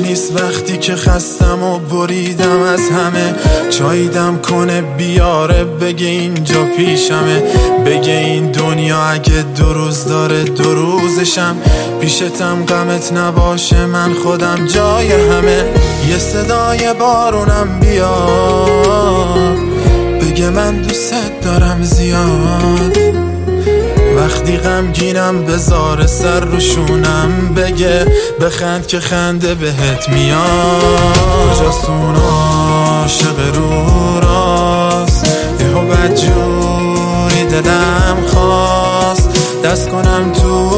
نیست وقتی که خستم و بریدم از همه. چاییدم کنه بیاره بگه اینجا پیشمه، بگه این دنیا اگه 2 روز داره 2 روزشم. پیشتم غمت نباشه من خودم جای همه. یه صدای بارونم بیاد بگه من دوست دارم زیاد. وقتی غمگینم بذاره سر روشونم بگه بخند که خنده بهت میاد. کجاست اون عاشق رو راست، یهو بدجوری دلم خواست دست کنم تو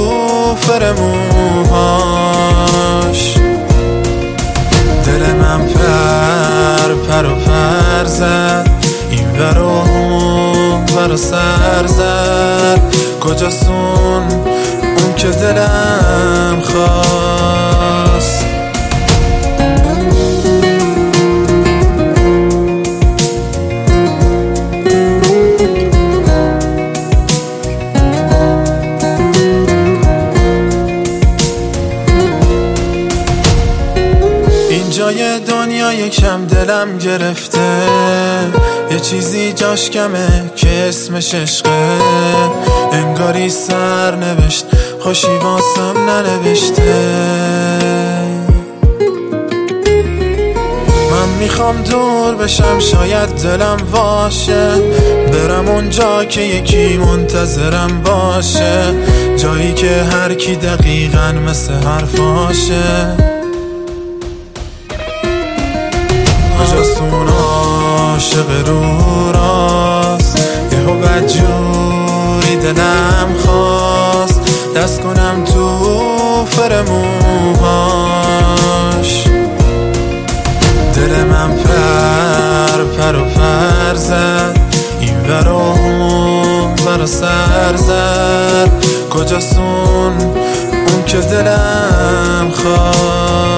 فرموهاش. دل من پر و پر زد، این ور و اون ور و سر زد. کجاست اون که دلم خواست. اینجای دنیا یکم دلم گرفته، یه چیزی جاش کمه که اسمش عشقه. انگاری سر نوشت خوشی واسم ننوشته. من میخوام دور بشم شاید دلم واشه، برم اونجا که یکی منتظرم باشه، جایی که هر کی دقیقاً مثل حرفاشه. کجاست اون عاشق رو راست، یهو بدجوری دلم خواست دست کنم تو فرموهاش. دل من پر و پر زد، این ور و اون ور و سر زد. کجاست اون که دلم خواست.